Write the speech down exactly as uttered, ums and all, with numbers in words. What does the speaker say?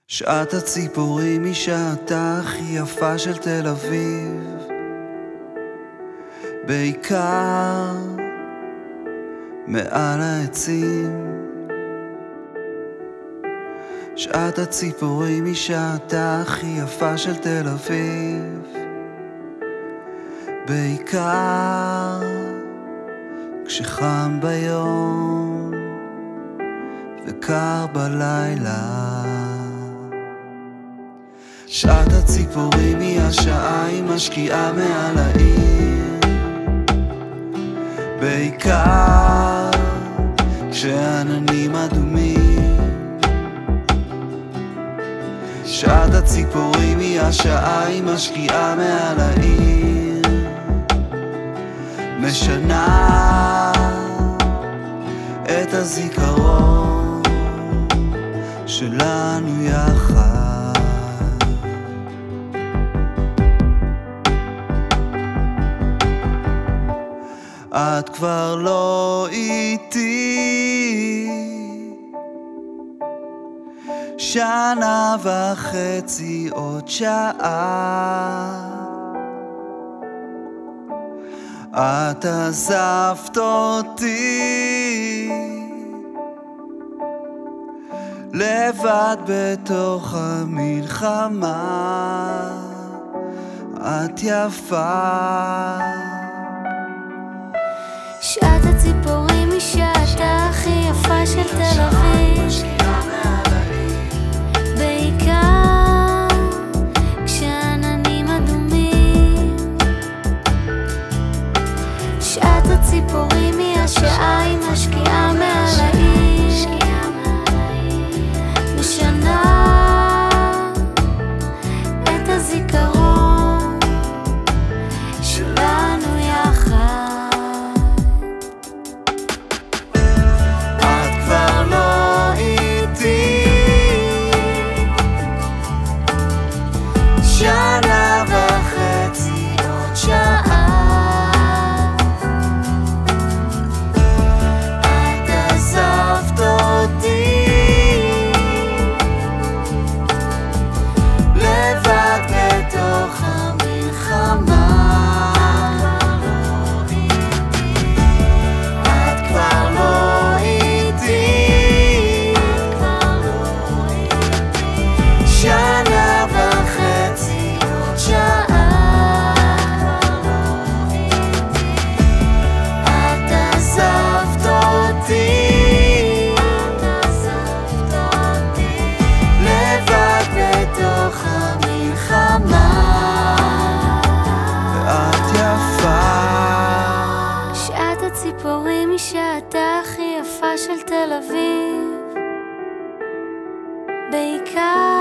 שעת הציפורים היא שעתה הכי יפה של תל אביב, בעיקר מעל העצים. שעת הציפורים היא שעתה הכי יפה של תל אביב, בעיקר כשחם ביום וקר בלילה. שעת הציפורים היא השעה היא משקיעה מעל העיר, בעיקר כשעננים אדומים. שעת הציפורים היא השעה היא משקיעה מעל העיר, משנה את הזיכרון שלנו יחד. את כבר לא איתי שנה וחצי עוד שעה. את עזבת אותי לבד בתוך המלחמה. את יפה. שעת הציפורים היא שעתה הכי יפה של תל אביב, בעיקר כשעננים אדומים. שעת הציפורים היא השעה היא משקיעה מעל העיר, משנה את הזיכרון שלנו יחד. שנה וחצי עוד שעה. את עזבת אותי לבד בתוך המלחמה. את כבר לא איתי, שנה וחצי שעה. את עזבת אותי לבד בתוך המלחמה. ואת יפה. שעת הציפורים היא שעתה הכי יפה של תל אביב, בעיקר